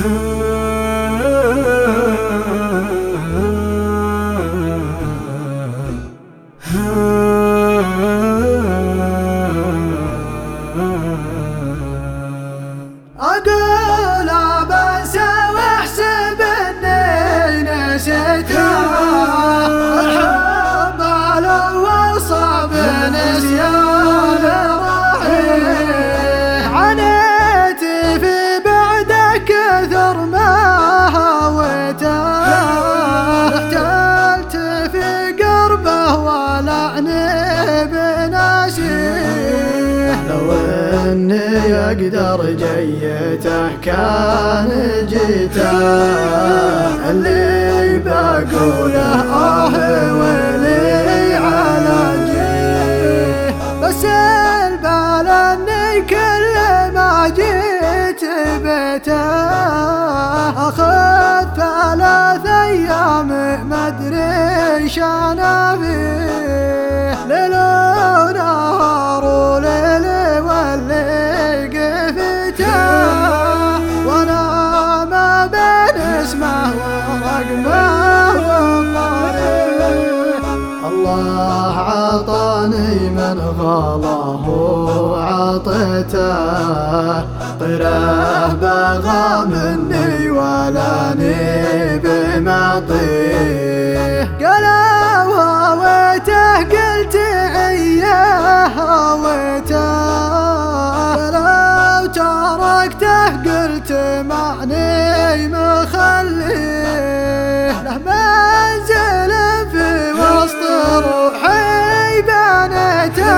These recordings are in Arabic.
أقول أبنسى واحسب إني نسيته، الحب الأول صعب نسيان راحيه، عانيت في بعدك كثر ما هويته، احتلت في قربه ولعني بناسيه، لو إني أقدر جيته كان جيته، اللي بقوله ويلي على جيه، بس البال اني كل ما جيت بيته اخذ 3 أيام مدري شانا فيه، ليل ونهار وليل واللي قفته، وانا ما بين اسمه ورقمه وطريقه، الله عطاني من غلاه وعطيته، طيره بغى مني ولاني بمعطيه، قالوا هويته قلت اياه هويته، لو تركته قلت معني مخليه، له منزل في وسط روحي بنيته،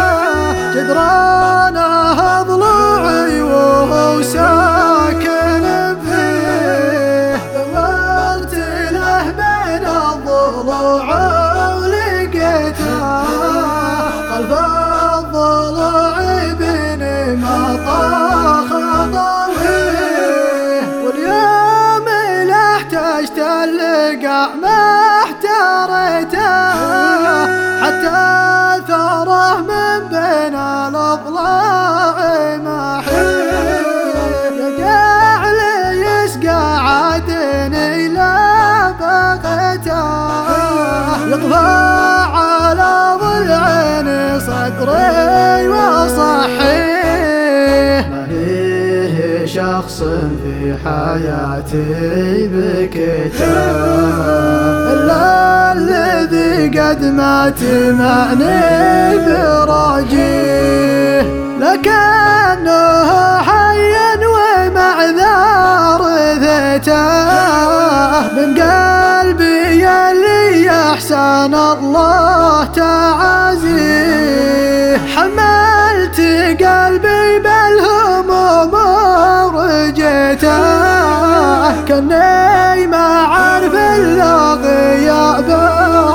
جدرانه ضلوعي وهو ساكن فيه، دورت له بين الضلوع ولقيته، خلف الضلوع بني مطاخ ضويه، واليوم لا احتجت اللقاء ما احتريته، حتى ثاره من بين الاضلاع محيه، يقع لي يسقى عدني لا بقيته، يطفى على ضلعين صدري وصحيه، ما فيه شخص في حياتي بكيته، إلا الذي قد مات معني براجيه، لكنه حي ومعذار ذيته، من قلبي اللي أحسن الله تعازيه، حملت قلبي بالهموم ورجيته، كني ما عرف إلا غيابه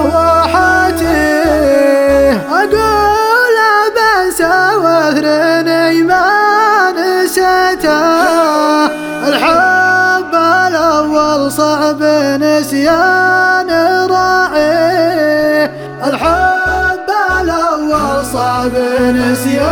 وحاتيه، أقول بنسى وثرني ما نسيته، الحب الأول صعب نسيان راعيه، الحب الأول صعب نسيان